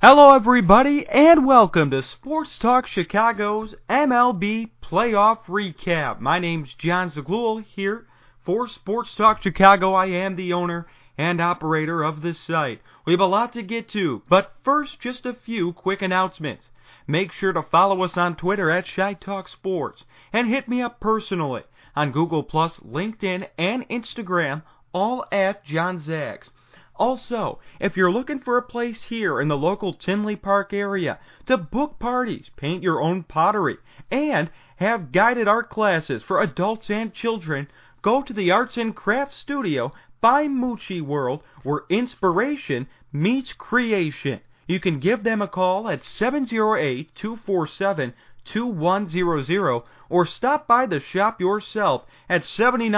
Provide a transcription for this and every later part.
Hello everybody, and welcome to Sports Talk Chicago's MLB Playoff Recap. My name's John Zaglul here for Sports Talk Chicago. I am the owner and operator of this site. We have a lot to get to, but first, just a few quick announcements. Make sure to follow us on Twitter at ChiTalkSports, and hit me up personally on Google+, LinkedIn, and Instagram, all at John Zags. Also, if you're looking for a place here in the local Tinley Park area to book parties, paint your own pottery, and have guided art classes for adults and children, go to the Arts and Crafts Studio by Moochie World, where inspiration meets creation. You can give them a call at 708-247-2100 or stop by the shop yourself at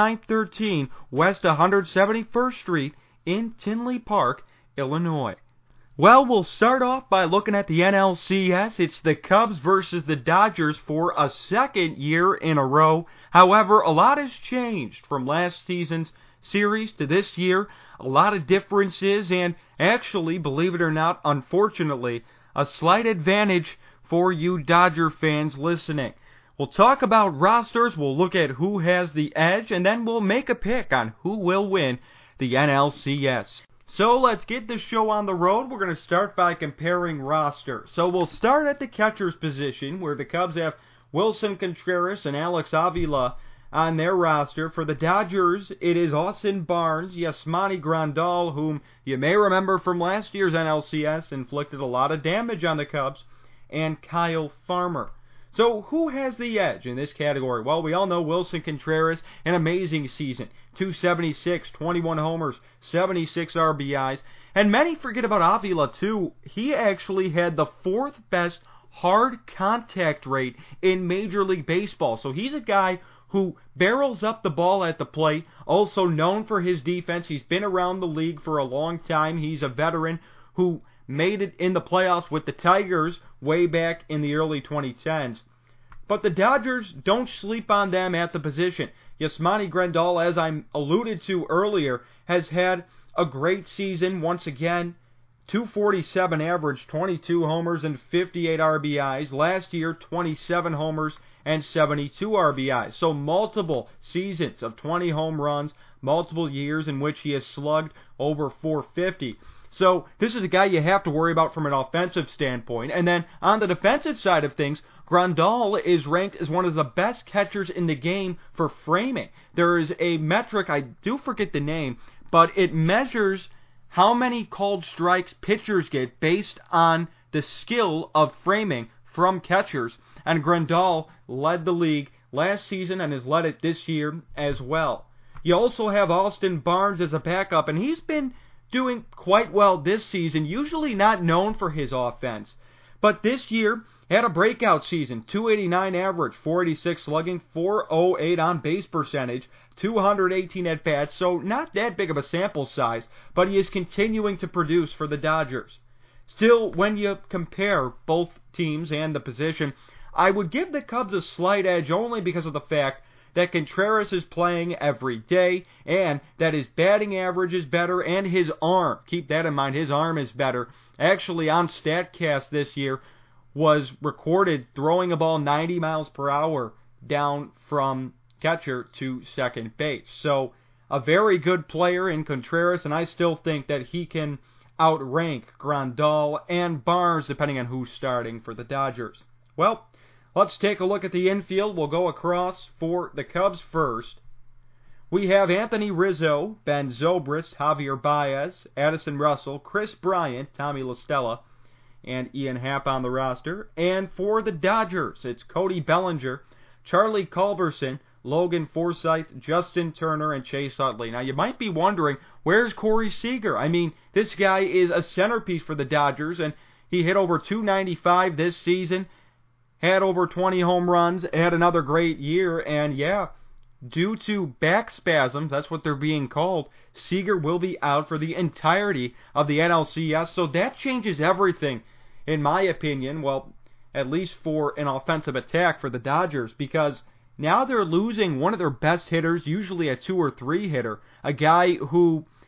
7913 West 171st Street in Tinley Park, Illinois. Well, we'll start off by looking at the NLCS. It's the Cubs versus the Dodgers for a second year in a row. However, a lot has changed from last season's series to this year. A lot of differences, and actually, believe it or not, unfortunately, a slight advantage for you Dodger fans listening. We'll talk about rosters, we'll look at who has the edge, and then we'll make a pick on who will win the NLCS. So let's get the show on the road. We're going to start by comparing rosters. So we'll start at the catcher's position, where the Cubs have Wilson Contreras and Alex Avila on their roster. For the Dodgers, it is Austin Barnes, Yasmani Grandal, whom you may remember from last year's NLCS, inflicted a lot of damage on the Cubs, and Kyle Farmer. So who has the edge in this category? Well, we all know Wilson Contreras, an amazing season. 276, 21 homers, 76 RBIs. And many forget about Avila, too. He actually had the fourth best hard contact rate in Major League Baseball. So he's a guy who barrels up the ball at the plate, also known for his defense. He's been around the league for a long time. He's a veteran who made it in the playoffs with the Tigers way back in the early 2010s. But the Dodgers, don't sleep on them at the position. Yasmani Grandal, as I alluded to earlier, has had a great season once again. 247 average, 22 homers and 58 RBIs. Last year, 27 homers and 72 RBIs. So multiple seasons of 20 home runs, multiple years in which he has slugged over 450. So this is a guy you have to worry about from an offensive standpoint. And then on the defensive side of things, Grandal is ranked as one of the best catchers in the game for framing. There is a metric, I do forget the name, but it measures how many called strikes pitchers get based on the skill of framing from catchers. And Grandal led the league last season and has led it this year as well. You also have Austin Barnes as a backup, and he's been doing quite well this season, usually not known for his offense. But this year, had a breakout season, 289 average, 486 slugging, 408 on base percentage, 218 at-bats, so not that big of a sample size, but he is continuing to produce for the Dodgers. Still, when you compare both teams and the position, I would give the Cubs a slight edge only because of the fact that Contreras is playing every day, and that his batting average is better, and his arm, keep that in mind, his arm is better. Actually, on StatCast this year, was recorded throwing a ball 90 miles per hour down from catcher to second base. So, a very good player in Contreras, and I still think that he can outrank Grandal and Barnes, depending on who's starting for the Dodgers. Well, let's take a look at the infield. We'll go across for the Cubs first. We have Anthony Rizzo, Ben Zobrist, Javier Baez, Addison Russell, Chris Bryant, Tommy La Stella, and Ian Happ on the roster. And for the Dodgers, it's Cody Bellinger, Charlie Culberson, Logan Forsythe, Justin Turner, and Chase Utley. Now, you might be wondering, where's Corey Seager? I mean, this guy is a centerpiece for the Dodgers, and he hit over 295 this season, had over 20 home runs, had another great year, and yeah, due to back spasms, that's what they're being called, Seager will be out for the entirety of the NLCS, so that changes everything, in my opinion, well, at least for an offensive attack for the Dodgers, because now they're losing one of their best hitters, usually a 2 or 3 hitter, a guy who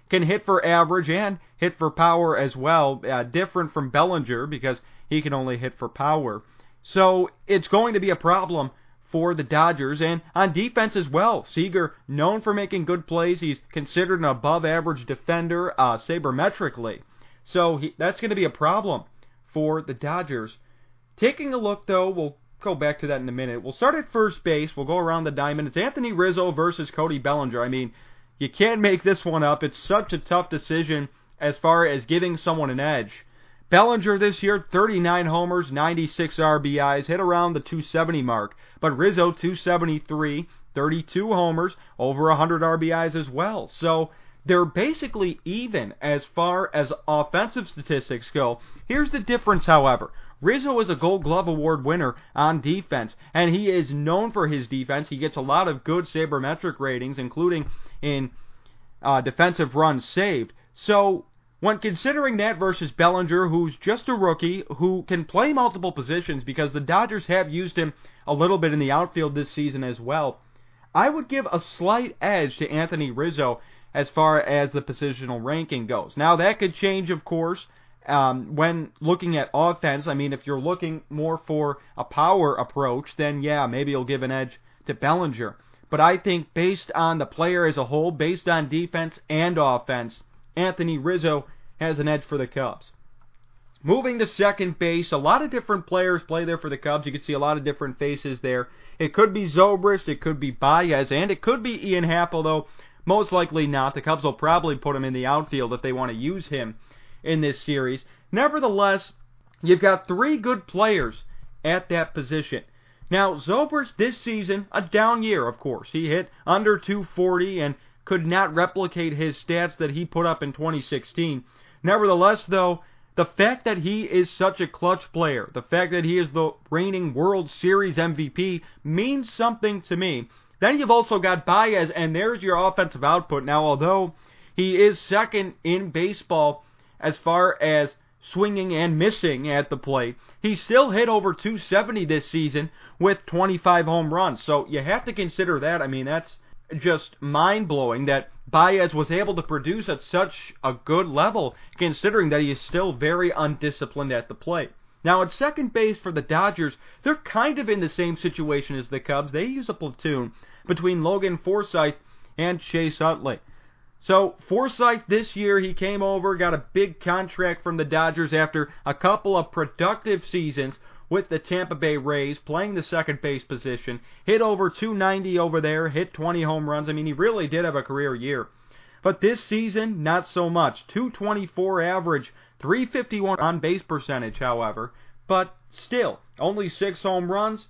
can hit for average and hit for power as well, different from Bellinger because he can only hit for power. So it's going to be a problem for the Dodgers, and on defense as well. Seager, known for making good plays. He's considered an above-average defender sabermetrically. So that's going to be a problem for the Dodgers. Taking a look, though, we'll go back to that in a minute. We'll start at first base. We'll go around the diamond. It's Anthony Rizzo versus Cody Bellinger. I mean, you can't make this one up. It's such a tough decision as far as giving someone an edge. Bellinger this year, 39 homers, 96 RBIs, hit around the 270 mark. But Rizzo, 273, 32 homers, over 100 RBIs as well. So they're basically even as far as offensive statistics go. Here's the difference, however. Rizzo is a Gold Glove Award winner on defense, and he is known for his defense. He gets a lot of good sabermetric ratings, including in defensive runs saved. So when considering that versus Bellinger, who's just a rookie, who can play multiple positions because the Dodgers have used him a little bit in the outfield this season as well, I would give a slight edge to Anthony Rizzo as far as the positional ranking goes. Now, that could change, of course, when looking at offense. I mean, if you're looking more for a power approach, then yeah, maybe you'll give an edge to Bellinger. But I think based on the player as a whole, based on defense and offense, Anthony Rizzo has an edge for the Cubs. Moving to second base, a lot of different players play there for the Cubs. You can see a lot of different faces there. It could be Zobrist, it could be Baez, and it could be Ian Happ, although most likely not. The Cubs will probably put him in the outfield if they want to use him in this series. Nevertheless, you've got three good players at that position. Now, Zobrist this season, a down year, of course. He hit under 240 and could not replicate his stats that he put up in 2016. Nevertheless, though, the fact that he is such a clutch player, the fact that he is the reigning World Series MVP, means something to me. Then you've also got Baez, and there's your offensive output. Now, although he is second in baseball as far as swinging and missing at the plate, he still hit over 270 this season with 25 home runs. So you have to consider that. I mean, that's just mind-blowing that Baez was able to produce at such a good level, considering that he is still very undisciplined at the plate. Now, at second base for the Dodgers, they're kind of in the same situation as the Cubs. They use a platoon between Logan Forsythe and Chase Utley. So, Forsythe this year, he came over, got a big contract from the Dodgers after a couple of productive seasons with the Tampa Bay Rays, playing the second base position, hit over 290 over there, hit 20 home runs. I mean, he really did have a career year. But this season, not so much. 224 average, 351 on base percentage, however. But still, only 6 home runs,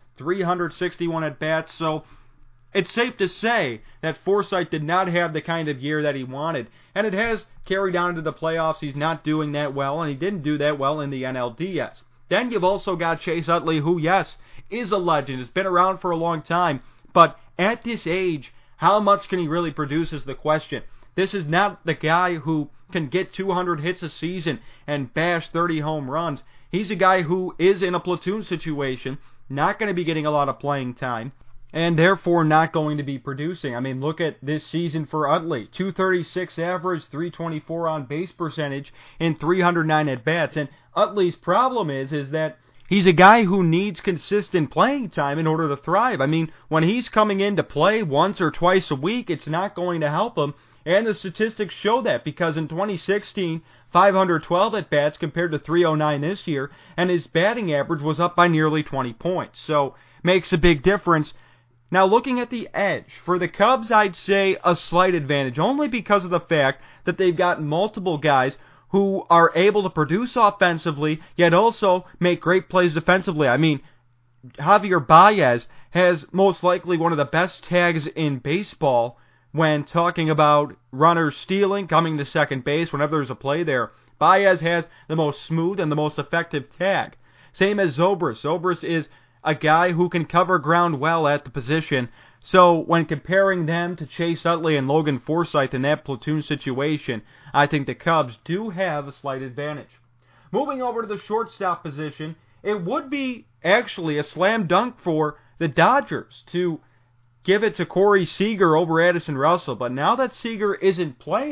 361 at bats. So it's safe to say that Forsythe did not have the kind of year that he wanted. And it has carried on into the playoffs. He's not doing that well, and he didn't do that well in the NLDS. Then you've also got Chase Utley, who, yes, is a legend, has been around for a long time, but at this age, how much can he really produce is the question. This is not the guy who can get 200 hits a season and bash 30 home runs. He's a guy who is in a platoon situation, not going to be getting a lot of playing time, and therefore not going to be producing. I mean, look at this season for Utley. 236 average, 324 on base percentage, and 309 at-bats. And Utley's problem is that he's a guy who needs consistent playing time in order to thrive. I mean, when he's coming in to play once or twice a week, it's not going to help him. And the statistics show that, because in 2016, 512 at-bats compared to 309 this year, and his batting average was up by nearly 20 points. So, makes a big difference. Now, looking at the edge, for the Cubs, I'd say a slight advantage, only because of the fact that they've got multiple guys who are able to produce offensively, yet also make great plays defensively. I mean, Javier Baez has most likely one of the best tags in baseball when talking about runners stealing, coming to second base whenever there's a play there. Baez has the most smooth and the most effective tag. Same as Zobrist. Zobrist is a guy who can cover ground well at the position. So when comparing them to Chase Utley and Logan Forsythe in that platoon situation, I think the Cubs do have a slight advantage. Moving over to the shortstop position, it would be actually a slam dunk for the Dodgers to give it to Corey Seager over Addison Russell. But now that Seager isn't playing,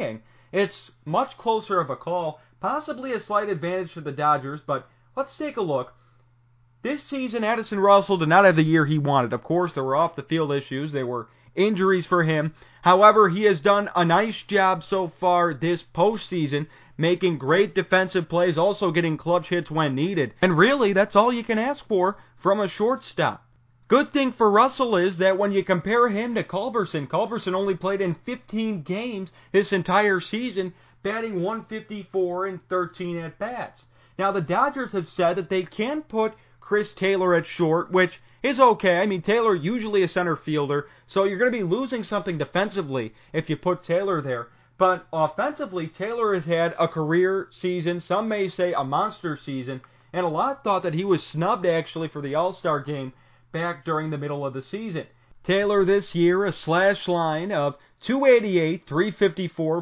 it's much closer of a call, possibly a slight advantage for the Dodgers, but let's take a look. This season, Addison Russell did not have the year he wanted. Of course, there were off-the-field issues. There were injuries for him. However, he has done a nice job so far this postseason, making great defensive plays, also getting clutch hits when needed. And really, that's all you can ask for from a shortstop. Good thing for Russell is that when you compare him to Culberson only played in 15 games this entire season, batting .154 in 13 at-bats. Now, the Dodgers have said that they can put Chris Taylor at short, which is okay. I mean, Taylor usually a center fielder, so you're going to be losing something defensively if you put Taylor there. But offensively, Taylor has had a career season, some may say a monster season, and a lot thought that he was snubbed actually for the All-Star game back during the middle of the season. Taylor this year, a slash line of .288, .354,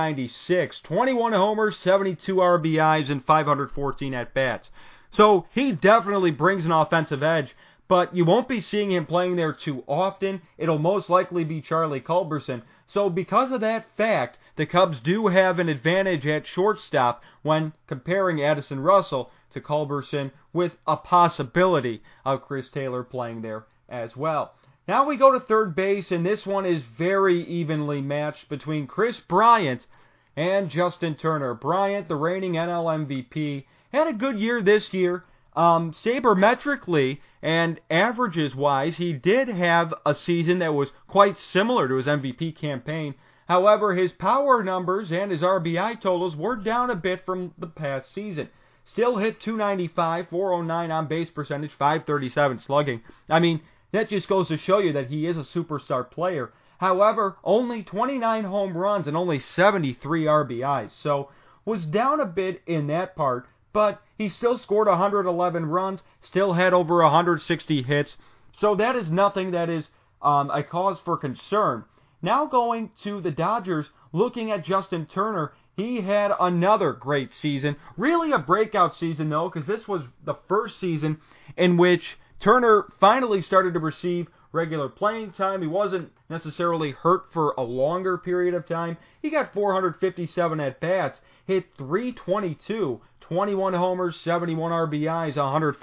.496, 21 homers, 72 RBIs, and 514 at-bats. So he definitely brings an offensive edge, but you won't be seeing him playing there too often. It'll most likely be Charlie Culberson. So because of that fact, the Cubs do have an advantage at shortstop when comparing Addison Russell to Culberson, with a possibility of Chris Taylor playing there as well. Now we go to third base, and this one is very evenly matched between Kris Bryant and Justin Turner. Bryant, the reigning NL MVP, had a good year this year. Sabermetrically and averages-wise, he did have a season that was quite similar to his MVP campaign. However, his power numbers and his RBI totals were down a bit from the past season. Still hit .295, .409 on-base percentage, .537 slugging. I mean, that just goes to show you that he is a superstar player. However, only 29 home runs and only 73 RBIs, so was down a bit in that part, but he still scored 111 runs, still had over 160 hits, so that is nothing that is a cause for concern. Now going to the Dodgers, looking at Justin Turner, he had another great season. Really a breakout season, though, because this was the first season in which Turner finally started to receive regular playing time. He wasn't necessarily hurt for a longer period of time. He got 457 at-bats, hit .322, 21 homers, 71 RBIs,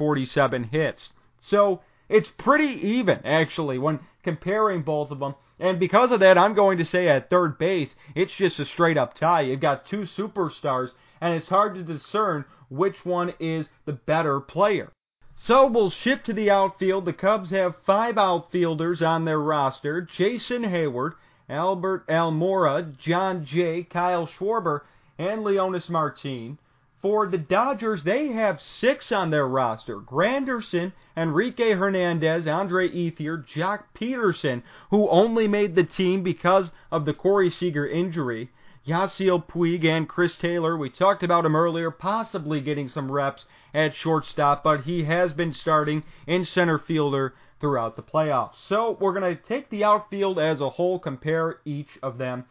147 hits. So it's pretty even, actually, when comparing both of them. And because of that, I'm going to say at third base, it's just a straight-up tie. You've got two superstars, and it's hard to discern which one is the better player. So we'll shift to the outfield. The Cubs have 5 outfielders on their roster: Jason Heyward, Albert Almora, Jon Jay, Kyle Schwarber, and Leonys Martin. For the Dodgers, they have 6 on their roster: Granderson, Enrique Hernandez, Andre Ethier, Joc Pederson, who only made the team because of the Corey Seager injury, Yasiel Puig, and Chris Taylor. We talked about him earlier, possibly getting some reps at shortstop, but he has been starting in center fielder throughout the playoffs. So we're going to take the outfield as a whole, compare each of them.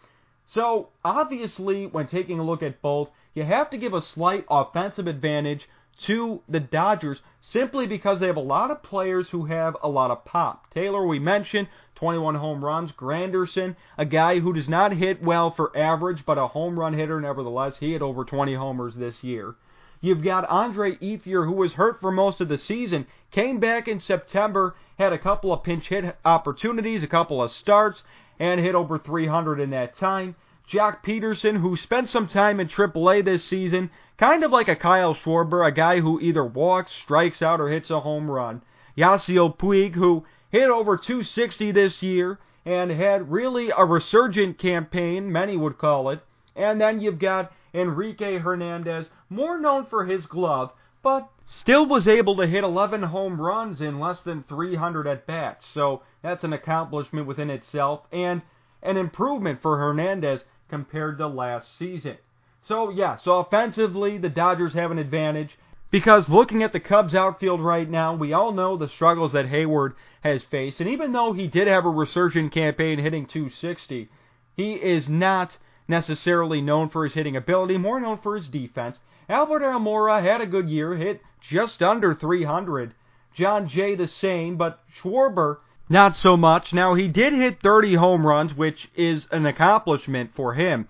So obviously, when taking a look at both, you have to give a slight offensive advantage to the Dodgers simply because they have a lot of players who have a lot of pop. Taylor, we mentioned, 21 home runs. Granderson, a guy who does not hit well for average, but a home run hitter nevertheless. He had over 20 homers this year. You've got Andre Ethier, who was hurt for most of the season, came back in September, had a couple of pinch hit opportunities, a couple of starts, and hit over 300 in that time. Joc Pederson, who spent some time in AAA this season, kind of like a Kyle Schwarber, a guy who either walks, strikes out, or hits a home run. Yasiel Puig, who hit over 260 this year and had really a resurgent campaign, many would call it. And then you've got Enrique Hernandez, more known for his glove, but still was able to hit 11 home runs in less than 300 at-bats. So that's an accomplishment within itself, and an improvement for Hernandez compared to last season. So offensively, the Dodgers have an advantage, because looking at the Cubs outfield right now, we all know the struggles that Heyward has faced, and even though he did have a resurgent campaign hitting 260, he is not necessarily known for his hitting ability, more known for his defense. Albert Almora had a good year, hit just under 300. Jon Jay the same, but Schwarber not so much. Now, he did hit 30 home runs, which is an accomplishment for him,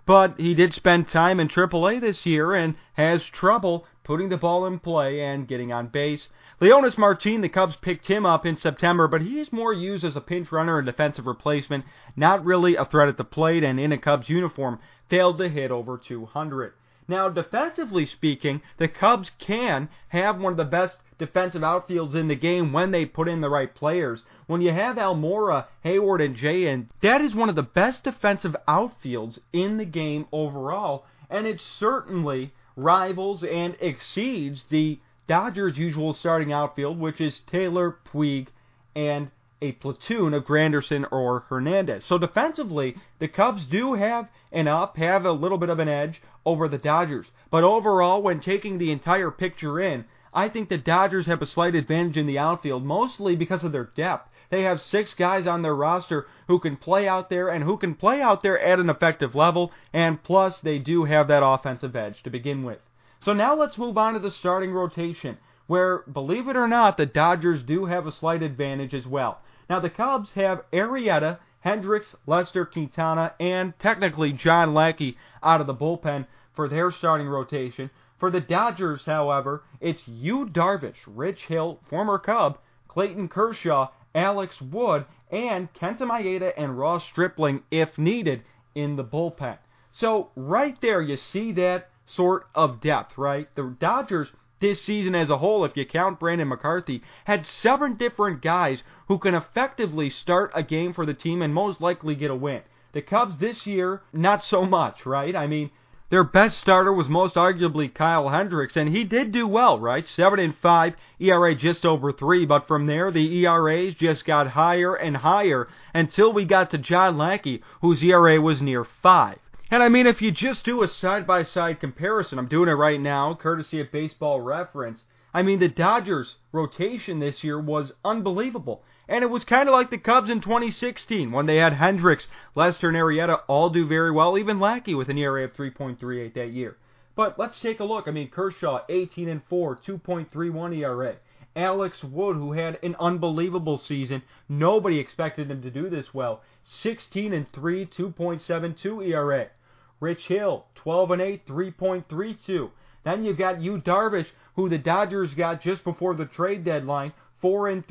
but he did spend time in AAA this year and has trouble putting the ball in play and getting on base. Leonys Martin, the Cubs picked him up in September, but he's more used as a pinch runner and defensive replacement, not really a threat at the plate, and in a Cubs uniform, failed to hit over 200. Now, defensively speaking, the Cubs can have one of the best defensive outfields in the game when they put in the right players. When you have Almora, Hayward, and Jay in, that is one of the best defensive outfields in the game overall, and it certainly rivals and exceeds the Dodgers' usual starting outfield, which is Taylor, Puig, and a platoon of Granderson or Hernandez. So defensively, the Cubs do have a little bit of an edge over the Dodgers. But overall, when taking the entire picture in, I think the Dodgers have a slight advantage in the outfield, mostly because of their depth. They have 6 guys on their roster who can play out there and who can play out there at an effective level, and plus they do have that offensive edge to begin with. So now let's move on to the starting rotation, where, believe it or not, the Dodgers do have a slight advantage as well. Now, the Cubs have Arrieta, Hendricks, Lester, Quintana, and technically John Lackey out of the bullpen for their starting rotation. For the Dodgers, however, it's Yu Darvish, Rich Hill, former Cub, Clayton Kershaw, Alex Wood, and Kenta Maeda and Ross Stripling, if needed, in the bullpen. So, right there, you see that sort of depth, right? The Dodgers, this season as a whole, if you count Brandon McCarthy, had 7 different guys who can effectively start a game for the team and most likely get a win. The Cubs this year, not so much, right? I mean, their best starter was most arguably Kyle Hendricks, and he did do well, right? 7-5, ERA just over 3, but from there, the ERAs just got higher and higher until we got to John Lackey, whose ERA was near 5. And I mean, if you just do a side-by-side comparison, I'm doing it right now, courtesy of Baseball Reference, I mean, the Dodgers' rotation this year was unbelievable. And it was kind of like the Cubs in 2016, when they had Hendricks, Lester, and Arrieta all do very well, even Lackey with an ERA of 3.38 that year. But let's take a look. I mean, Kershaw, 18-4, 2.31 ERA. Alex Wood, who had an unbelievable season, nobody expected him to do this well, 16-3, 2.72 ERA. Rich Hill, 12-8, 3.32. Then you've got Yu Darvish, who the Dodgers got just before the trade deadline, 4-3,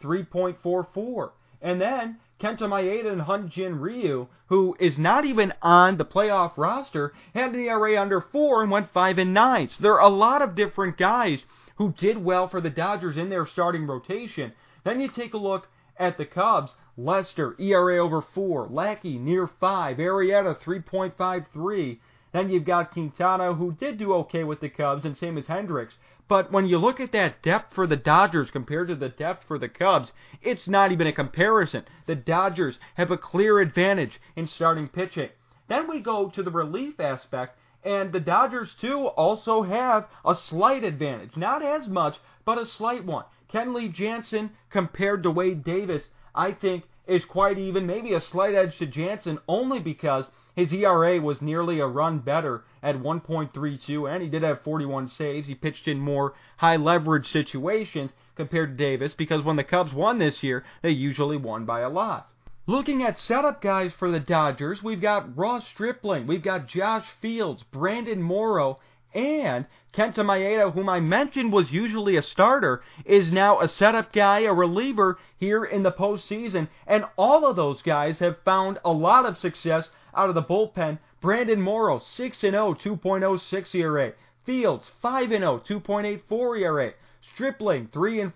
3.44. And then Kenta Maeda and Hyun-Jin Ryu, who is not even on the playoff roster, had an ERA under 4 and went 5-9. So there are a lot of different guys who did well for the Dodgers in their starting rotation. Then you take a look at the Cubs. Lester, ERA over 4. Lackey, near 5. Arrieta, 3.53. Then you've got Quintana, who did do okay with the Cubs, and same as Hendricks. But when you look at that depth for the Dodgers compared to the depth for the Cubs, it's not even a comparison. The Dodgers have a clear advantage in starting pitching. Then we go to the relief aspect, and the Dodgers, too, also have a slight advantage. Not as much, but a slight one. Kenley Jansen compared to Wade Davis, I think, is quite even, maybe a slight edge to Jansen, only because his ERA was nearly a run better at 1.32, and he did have 41 saves. He pitched in more high-leverage situations compared to Davis, because when the Cubs won this year, they usually won by a lot. Looking at setup guys for the Dodgers, we've got Ross Stripling, we've got Josh Fields, Brandon Morrow, and Kenta Maeda, whom I mentioned was usually a starter, is now a setup guy, a reliever here in the postseason, and all of those guys have found a lot of success out of the bullpen. Brandon Morrow, 6-0, 2.06 ERA. Fields, 5-0, 2.84 ERA. Stripling, 3-5,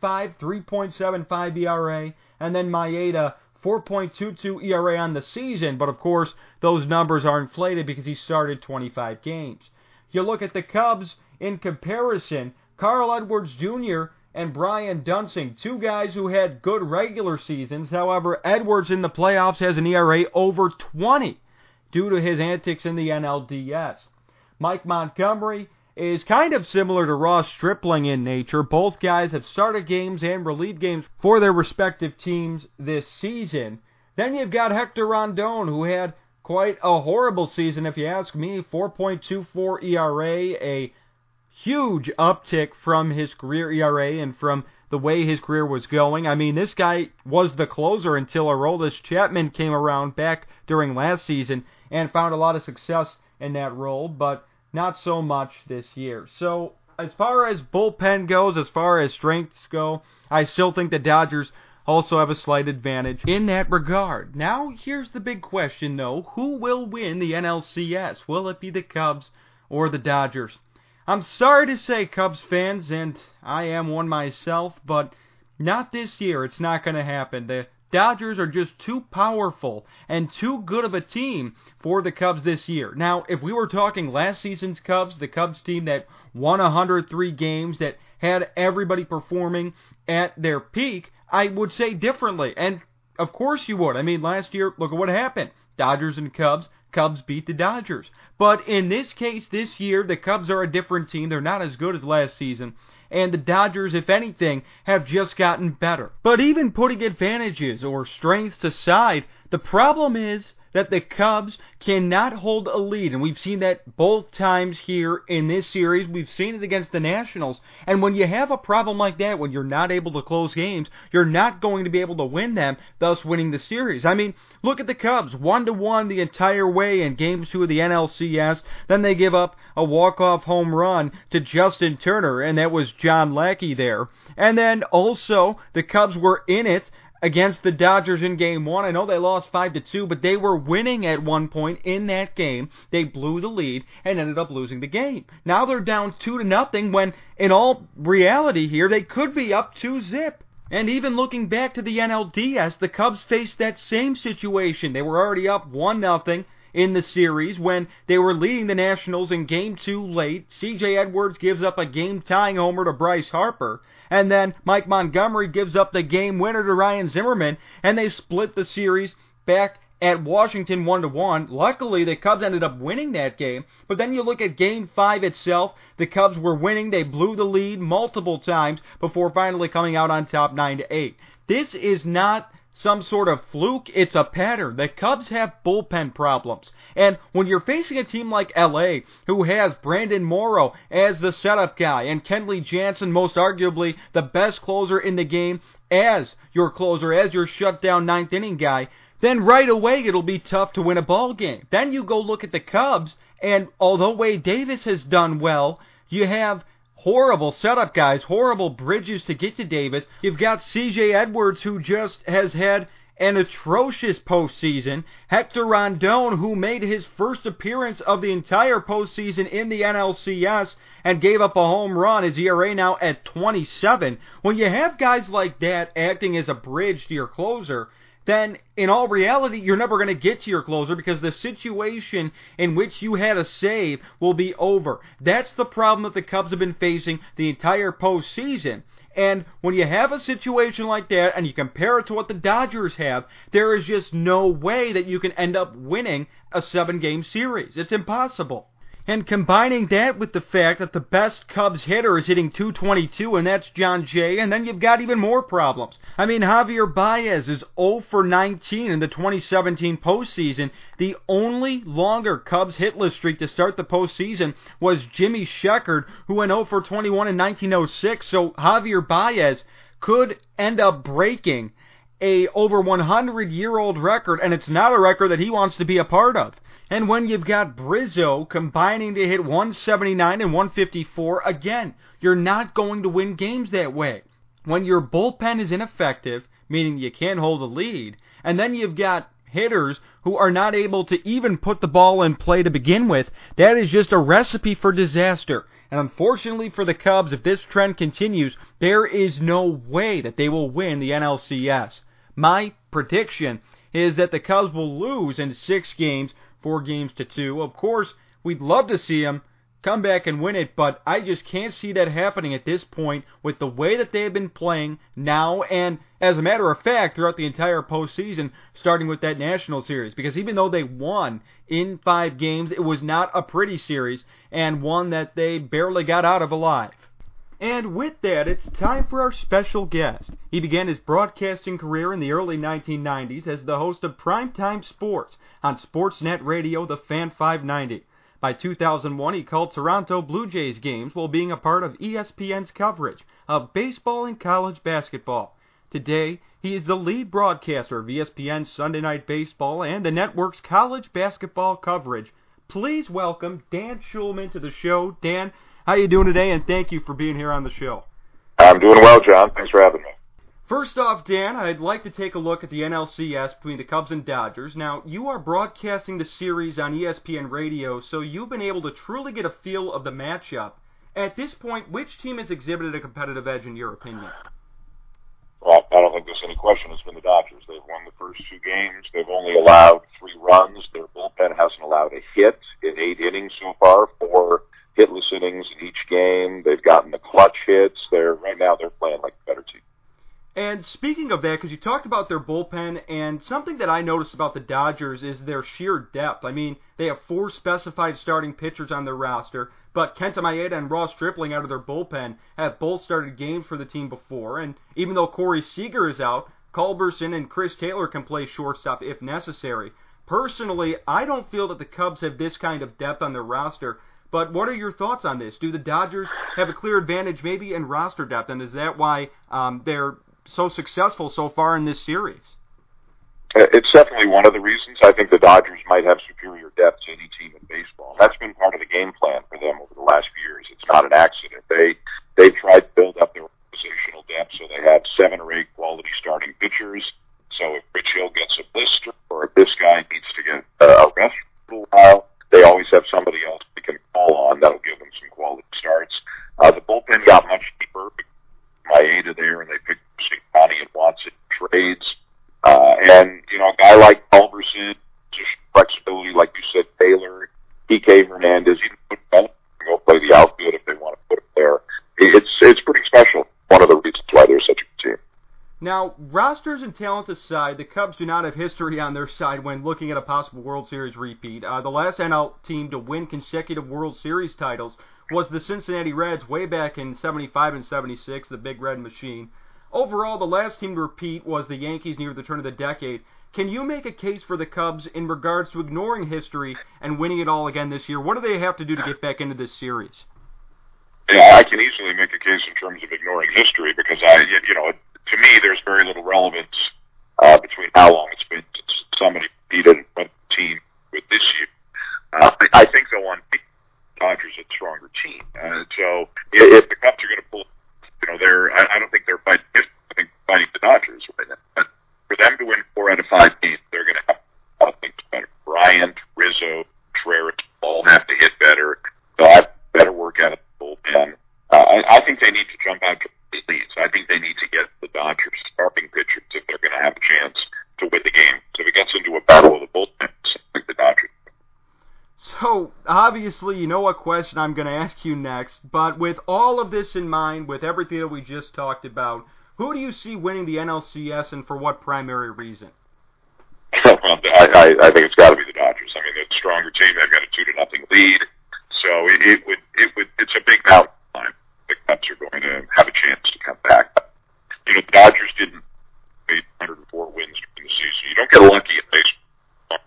3.75 ERA. And then Maeda, 4.22 ERA on the season, but of course, those numbers are inflated because he started 25 games. You look at the Cubs in comparison, Carl Edwards Jr. and Brian Dunsing, 2 guys who had good regular seasons. However, Edwards in the playoffs has an ERA over 20 due to his antics in the NLDS. Mike Montgomery is kind of similar to Ross Stripling in nature. Both guys have started games and relieved games for their respective teams this season. Then you've got Hector Rondon, who had quite a horrible season, if you ask me. 4.24 ERA, a huge uptick from his career ERA and from the way his career was going. I mean, this guy was the closer until Aroldis Chapman came around back during last season and found a lot of success in that role, but not so much this year. So as far as bullpen goes, as far as strengths go, I still think the Dodgers also have a slight advantage in that regard. Now, here's the big question, though. Who will win the NLCS? Will it be the Cubs or the Dodgers? I'm sorry to say, Cubs fans, and I am one myself, but not this year. It's not going to happen. The Dodgers are just too powerful and too good of a team for the Cubs this year. Now, if we were talking last season's Cubs, the Cubs team that won 103 games, that had everybody performing at their peak, I would say differently. And of course you would. I mean, last year, look at what happened. Dodgers and Cubs. Cubs beat the Dodgers. But in this case, this year, the Cubs are a different team. They're not as good as last season. And the Dodgers, if anything, have just gotten better. But even putting advantages or strengths aside, the problem is that the Cubs cannot hold a lead. And we've seen that both times here in this series. We've seen it against the Nationals. And when you have a problem like that, when you're not able to close games, you're not going to be able to win them, thus winning the series. I mean, look at the Cubs, 1-1 the entire way in Game 2 of the NLCS. Then they give up a walk-off home run to Justin Turner, and that was John Lackey there. And then also, the Cubs were in it against the Dodgers in Game 1. I know they lost 5-2, but they were winning at one point in that game. They blew the lead and ended up losing the game. Now they're down 2-0 when, in all reality here, they could be up 2-0. And even looking back to the NLDS, the Cubs faced that same situation. They were already up 1-0 in the series when they were leading the Nationals in Game 2 late. C.J. Edwards gives up a game-tying homer to Bryce Harper. And then Mike Montgomery gives up the game winner to Ryan Zimmerman, and they split the series back at Washington 1-1. Luckily, the Cubs ended up winning that game. But then you look at Game 5 itself. The Cubs were winning. They blew the lead multiple times before finally coming out on top 9-8. This is not some sort of fluke. It's a pattern. The Cubs have bullpen problems. And when you're facing a team like LA, who has Brandon Morrow as the setup guy, and Kenley Jansen, most arguably the best closer in the game, as your closer, as your shutdown ninth inning guy, then right away it'll be tough to win a ball game. Then you go look at the Cubs, and although Wade Davis has done well, you have horrible setup guys, horrible bridges to get to Davis. You've got C.J. Edwards, who just has had an atrocious postseason. Hector Rondon, who made his first appearance of the entire postseason in the NLCS and gave up a home run. His ERA now at 27. When you have guys like that acting as a bridge to your closer, then in all reality, you're never going to get to your closer because the situation in which you had a save will be over. That's the problem that the Cubs have been facing the entire postseason. And when you have a situation like that and you compare it to what the Dodgers have, there is just no way that you can end up winning a 7-game series. It's impossible. And combining that with the fact that the best Cubs hitter is hitting .222, and that's Jon Jay, and then you've got even more problems. I mean, Javier Baez is 0 for 19 in the 2017 postseason. The only longer Cubs hitless streak to start the postseason was Jimmy Sheckard, who went 0 for 21 in 1906. So Javier Baez could end up breaking a over 100-year-old record, and it's not a record that he wants to be a part of. And when you've got Brizzo combining to hit 179 and 154, again, you're not going to win games that way. When your bullpen is ineffective, meaning you can't hold a lead, and then you've got hitters who are not able to even put the ball in play to begin with, that is just a recipe for disaster. And unfortunately for the Cubs, if this trend continues, there is no way that they will win the NLCS. My prediction is that the Cubs will lose in 6 games, 4-2. Of course, we'd love to see them come back and win it, but I just can't see that happening at this point with the way that they have been playing now, and as a matter of fact, throughout the entire postseason, starting with that National Series. Because even though they won in 5 games, it was not a pretty series, and one that they barely got out of alive. And with that, it's time for our special guest. He began his broadcasting career in the early 1990s as the host of Primetime Sports on Sportsnet Radio, the Fan 590. By 2001, he called Toronto Blue Jays games while being a part of ESPN's coverage of baseball and college basketball. Today, he is the lead broadcaster of ESPN's Sunday Night Baseball and the network's college basketball coverage. please welcome Dan Schulman to the show. Dan, how you doing today? And thank you for being here on the show. I'm doing well, John. Thanks for having me. First off, Dan, I'd like to take a look at the NLCS between the Cubs and Dodgers. Now, you are broadcasting the series on ESPN Radio, so you've been able to truly get a feel of the matchup. At this point, which team has exhibited a competitive edge in your opinion? Well, I don't think there's any question. It's been the Dodgers. They've won the first 2 games. They've only allowed 3 runs. Their bullpen hasn't allowed a hit in 8 innings so far, 4 hitless innings in each game. They've gotten the clutch hits. Right now they're playing like a better team. And speaking of that, because you talked about their bullpen, and something that I noticed about the Dodgers is their sheer depth. I mean, they have 4 specified starting pitchers on their roster, but Kenta Maeda and Ross Stripling out of their bullpen have both started games for the team before, and even though Corey Seager is out, Culberson and Chris Taylor can play shortstop if necessary. Personally, I don't feel that the Cubs have this kind of depth on their roster, but what are your thoughts on this? Do the Dodgers have a clear advantage maybe in roster depth, and is that why they're so successful so far in this series? It's definitely one of the reasons. I think the Dodgers might have superior depth to any team in baseball. That's been part of the game plan for them over the last few years. It's not an accident. They've tried to build up their organizational depth, so they have 7 or 8 quality starting pitchers. So if Rich Hill gets a blister, or if this guy needs to get a rest for a little while, they always have somebody else they can call on that'll give them some quality starts. The bullpen got much deeper. Maeda there, and they picked Connie and Watson trades. And, a guy like Culberson, just flexibility, like you said, Taylor, P.K. Hernandez, even put Bennett to go play the outfield if they want to put it there. It's pretty special. One of the reasons why they're such a good team. Now, rosters and talent aside, the Cubs do not have history on their side when looking at a possible World Series repeat. The last NL team to win consecutive World Series titles was the Cincinnati Reds way back in 75 and 76, the Big Red Machine. Overall, the last team to repeat was the Yankees near the turn of the decade. Can you make a case for the Cubs in regards to ignoring history and winning it all again this year? What do they have to do to get back into this series? Yeah, I can easily make a case in terms of ignoring history because to me, there's very little relevance between how long it's been since somebody beaten a team with this year. I think they'll want the Dodgers a stronger team. So if the Cubs are going to pull, I don't think they're fighting. I think they're fighting the Dodgers right now. But for them to win 4 out of 5 games, they're going to have a lot of things better. Bryant, Rizzo, Contreras all have to hit better. They'll have better work out of the bullpen. I think they need to jump out to leads. I think they need to get the Dodgers starting pitchers if they're going to have a chance to win the game. So if it gets into a battle of the bullpen, I think the Dodgers. So, obviously, you know what question I'm going to ask you next, but with all of this in mind, with everything that we just talked about, who do you see winning the NLCS and for what primary reason? Well, I think it's got to be the Dodgers. I mean, they're the stronger team. They've got a 2-0 lead. So it's a big mountain climb. The Cubs are going to have a chance to come back. The Dodgers didn't make 104 wins during the season. You don't get lucky in baseball.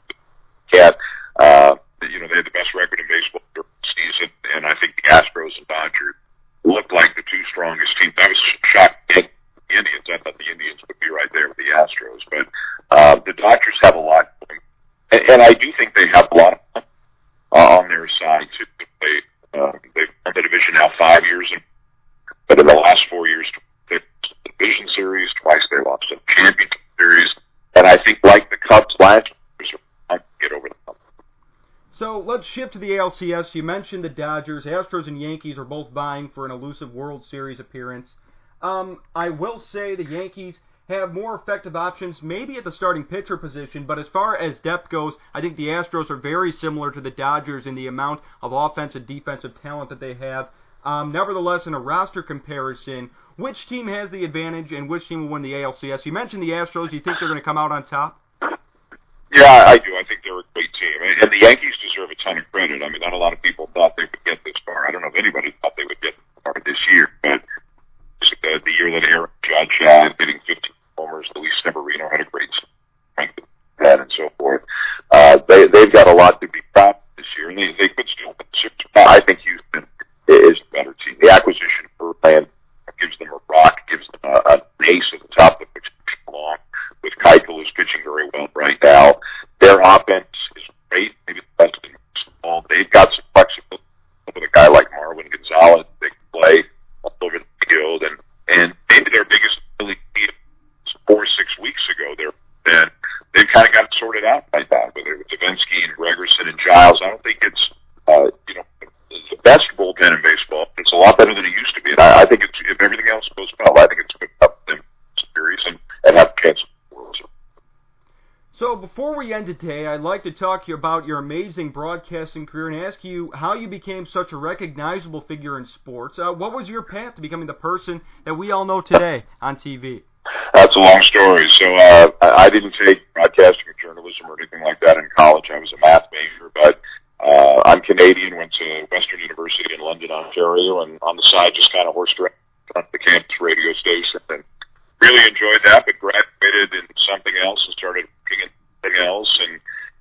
They had the best record in baseball during the season, and I think the Astros and Dodgers looked like the 2 strongest teams. I was shocked at the Indians. I thought the Indians would be right there with the Astros, but the Dodgers have a lot going. And I do think they have a lot of fun on their side to play. They've won the division now 5 years, but in the last 4 years, they lost the division series twice. They lost the championship series, and I think like the Cubs last year, they're to get over the hump. So let's shift to the ALCS. You mentioned the Dodgers, Astros, and Yankees are both vying for an elusive World Series appearance. I will say the Yankees have more effective options, maybe at the starting pitcher position, but as far as depth goes, I think the Astros are very similar to the Dodgers in the amount of offensive and defensive talent that they have. Nevertheless, in a roster comparison, which team has the advantage and which team will win the ALCS? You mentioned the Astros. Do you think they're going to come out on top? Yeah, I do. I think they're a great team. And the Yankees deserve a ton of credit. I mean, not a lot of people thought they would get this far. I don't know if anybody thought they would get this far this year, but the year that Aaron Judge had, hitting 15 homers, Luis Severino had a great strength and so forth. They've got a lot to be proud of this year, and they could still win 6. I think Houston is a better team. The acquisition for Verlander gives them a rock, gives them an ace at the top that makes them long. With Keuchel, who's pitching very well right now. Their offense is great, maybe the best in baseball. and have a chance at the World Series. So before we end today, I'd like to talk to you about your amazing broadcasting career and ask you how you became such a recognizable figure in sports. What was your path to becoming the person that we all know today on TV? That's a long story. So I didn't take broadcasting or journalism or anything like that in college. I was a math major, but I'm Canadian, went to Western University in London, Ontario, and on the side just kind of horsed around at the campus radio station and really enjoyed that, but graduated in something else and started working in something else. And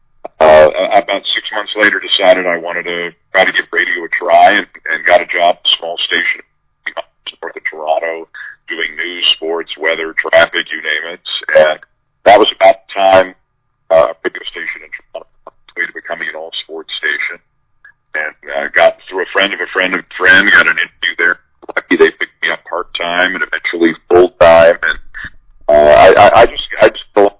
about 6 months later decided I wanted to try to give radio a try and got a job at a small station north of Toronto doing news, sports, weather, traffic, you name it. And that was about the time a radio station in Toronto on its way to becoming an all-sports station. And got through a friend of a friend of a friend, got an interview there. Lucky they picked me up part-time and eventually full-time. And I just thought,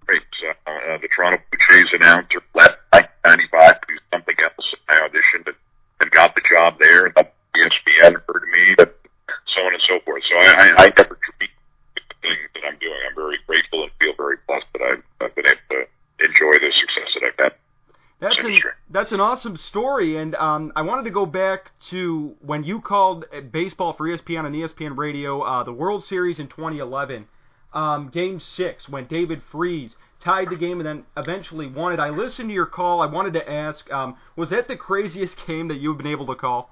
the Toronto Blue Jays announcer left in 1995 to do something else. I auditioned and got the job there. And ESPN heard me, and so on and so forth. So I never dreamed the thing that I'm doing. I'm very grateful and feel very blessed that I've been able to enjoy the success that I've had. That's an awesome story, and I wanted to go back to when you called baseball for ESPN on ESPN Radio, the World Series in 2011, Game 6, when David Freese tied the game and then eventually won it. I listened to your call. I wanted to ask, was that the craziest game that you've been able to call?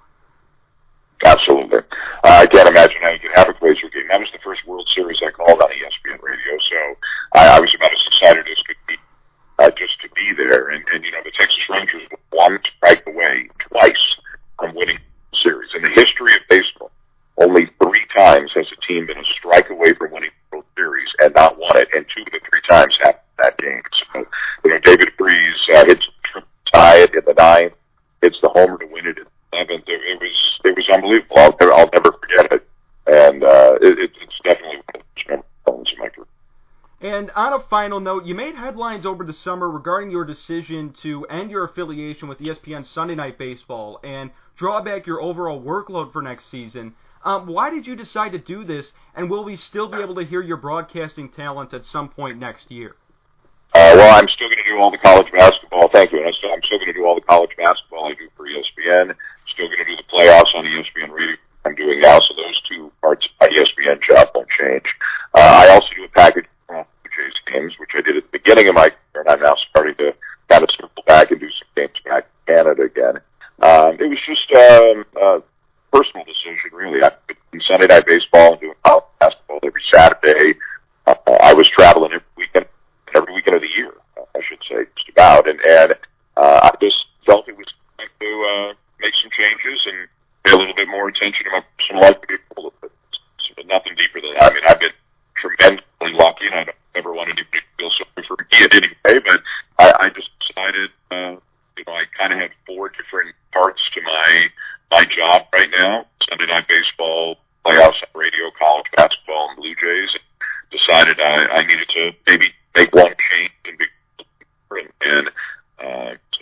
Absolutely. I can't imagine how you could have a crazier game. That was the first World Series I called on ESPN Radio, so I was about as excited as could be just to be there. And you know, the Texas Rangers were one strike away twice from winning the series. In the history of baseball, only 3 times has a team been a strike away from winning the World Series and not won it, and 2 of the 3 times happened that game. So, you know, David Freese hits the tie it in the 9th, hits the homer to win it in the 11th. It was unbelievable. I'll never forget it. And it's definitely one of the most memorable moments in my career. And on a final note, you made headlines over the summer regarding your decision to end your affiliation with ESPN Sunday Night Baseball and draw back your overall workload for next season. Why did you decide to do this, and will we still be able to hear your broadcasting talents at some point next year? Well, I'm still going to do all the college basketball. Thank you. And I'm still going to do all the college basketball I do for ESPN. Still going to do the playoffs on ESPN Radio I'm doing now, so those 2 parts of my ESPN job won't change. I also do a package of Blue Jays games, which I did at the beginning of my career, and I'm now starting to kind of circle back and do some games back in Canada again. It was just a personal decision, really. I've been doing Sunday Night Baseball and doing college basketball every Saturday. I was traveling every weekend of the year, I should say, just about. And I just felt it was time to make some changes and pay a little bit more attention to my personal life. But nothing deeper than that. I mean, I've been tremendously lucky, and I don't ever want anybody to feel sorry for me in any way, but I just decided, I kind of have 4 different parts to my job right now: Sunday Night Baseball, playoffs on radio, college basketball, and Blue Jays. And decided I needed to maybe make one change and be different. And so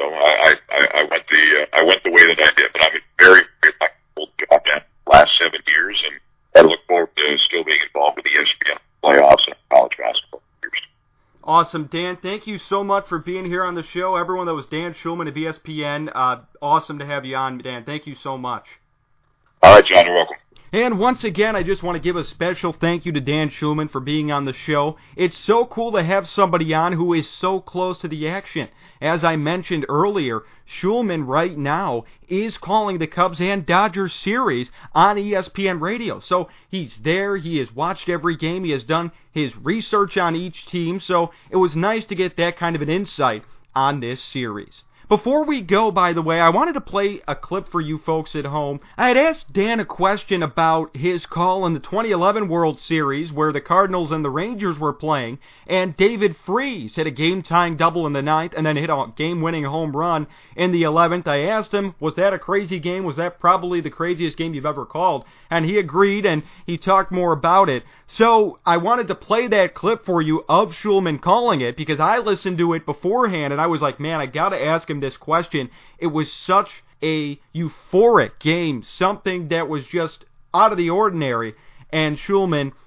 I went the way that I did. But I've been very, very lucky to job now the last 7 years, and I look forward to still being involved with the ESPN playoffs and college basketball years. Awesome, Dan. Thank you so much for being here on the show. Everyone, that was Dan Shulman of ESPN. Awesome to have you on, Dan. Thank you so much. All right, John, you're welcome. And once again, I just want to give a special thank you to Dan Shulman for being on the show. It's so cool to have somebody on who is so close to the action. As I mentioned earlier, Shulman right now is calling the Cubs and Dodgers series on ESPN Radio. So he's there, he has watched every game, he has done his research on each team, so it was nice to get that kind of an insight on this series. Before we go, by the way, I wanted to play a clip for you folks at home. I had asked Dan a question about his call in the 2011 World Series where the Cardinals and the Rangers were playing, and David Freese hit a game-tying double in the 9th and then hit a game-winning home run in the 11th. I asked him, was that a crazy game? Was that probably the craziest game you've ever called? And he agreed, and he talked more about it. So I wanted to play that clip for you of Shulman calling it because I listened to it beforehand, and I was like, man, I got to ask him this question. It was such a euphoric game, something that was just out of the ordinary. And Shulman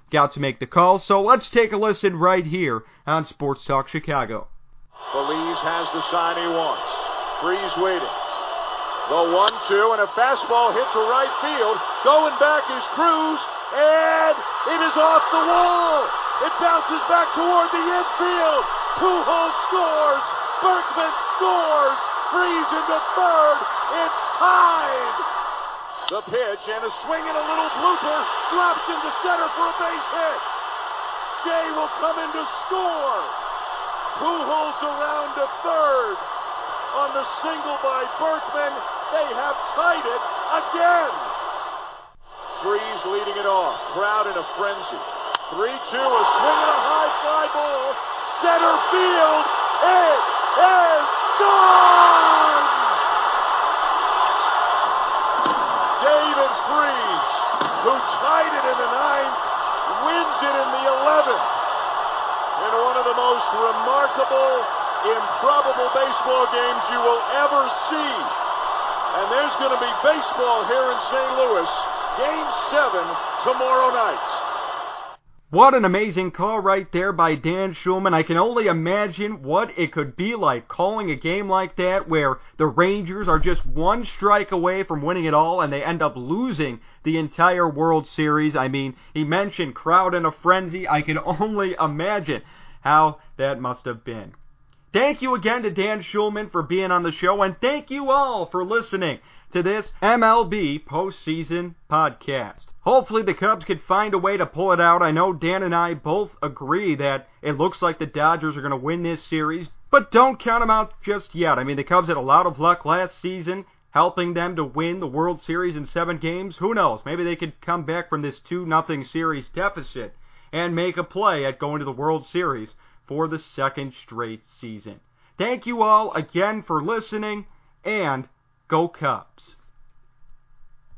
got to make the call, so let's take a listen right here on Sports Talk Chicago. Feliz has the sign he wants. Freeze waiting. The 1-2 and a fastball hit to right field. Going back is Cruz, and it is off the wall. It bounces back toward the infield. Pujols scores. Berkman scores. Freeze into third. It's tied. The pitch and a swing and a little blooper. Drops into center for a base hit. Jay will come in to score. Pujols around to third. On the single by Berkman, they have tied it again. Freeze leading it off. Crowd in a frenzy. 3-2, a swing and a high fly ball. Center field. It is gone! David Freeze, who tied it in the 9th, wins it in the 11th. In one of the most remarkable, improbable baseball games you will ever see. And there's going to be baseball here in St. Louis. Game 7 tomorrow night. What an amazing call right there by Dan Shulman. I can only imagine what it could be like calling a game like that where the Rangers are just one strike away from winning it all and they end up losing the entire World Series. I mean, he mentioned crowd in a frenzy. I can only imagine how that must have been. Thank you again to Dan Shulman for being on the show, and thank you all for listening to this MLB postseason podcast. Hopefully the Cubs could find a way to pull it out. I know Dan and I both agree that it looks like the Dodgers are going to win this series, but don't count them out just yet. I mean, the Cubs had a lot of luck last season, helping them to win the World Series in 7 games. Who knows? Maybe they could come back from this 2-0 series deficit and make a play at going to the World Series for the 2nd straight season. Thank you all again for listening, and go Cubs.